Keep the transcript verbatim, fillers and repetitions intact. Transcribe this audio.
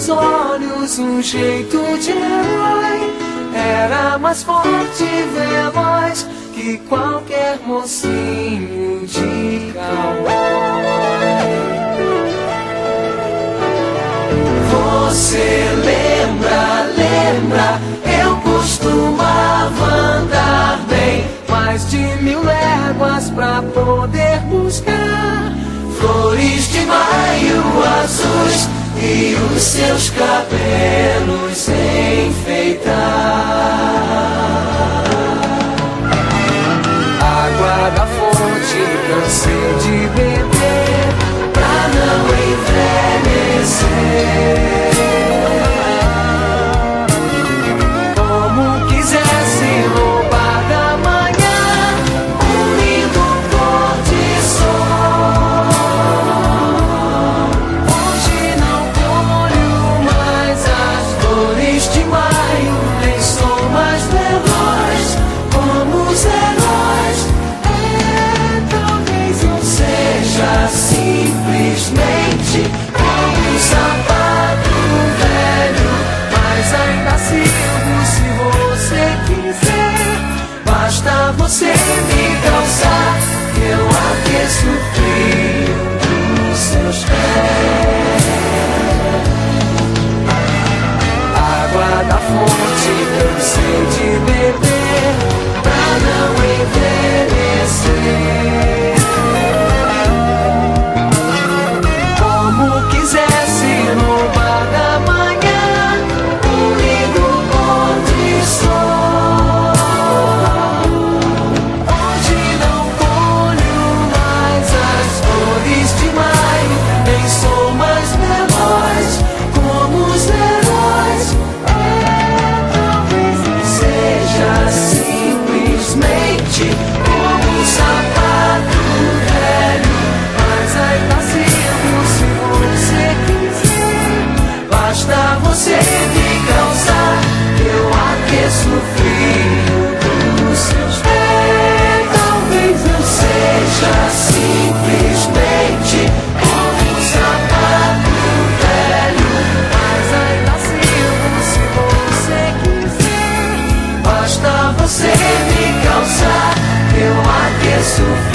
seus olhos um jeito de herói. Era mais forte e veloz que qualquer mocinho de cowboy. Você lembra, lembra, eu costumava andar bem mais de mil léguas pra poder buscar flores de maio azuis e os seus cabelos enfeitar. Água da fonte cansei de beber pra não envelhecer. Como quisesse roubar da manhã um lindo pôr de sol. Hoje não colho mais as flores de maio, nem sou mais veloz como os heróis. É, talvez eu seja simplesmente como um sapato velho, mas ainda sirvo se você quiser. Basta você me calçar, que eu aqueço o frio dos seus pés. Água da fonte cansei de beber pra não envelhecer. Como quisesse roubar da manhã um lindo pôr de sol. Hoje não colho mais as flores de maio, nem sou mais veloz como os heróis. É, talvez eu seja simplesmente como um sapato velho, mas ainda sirvo se você quiser. Basta você me calçar, eu aqueço o frio dos seus pés. Talvez eu seja simplesmente como um sapato velho, mas ainda sirvo se você quiser. Basta você me calçar, eu aqueço o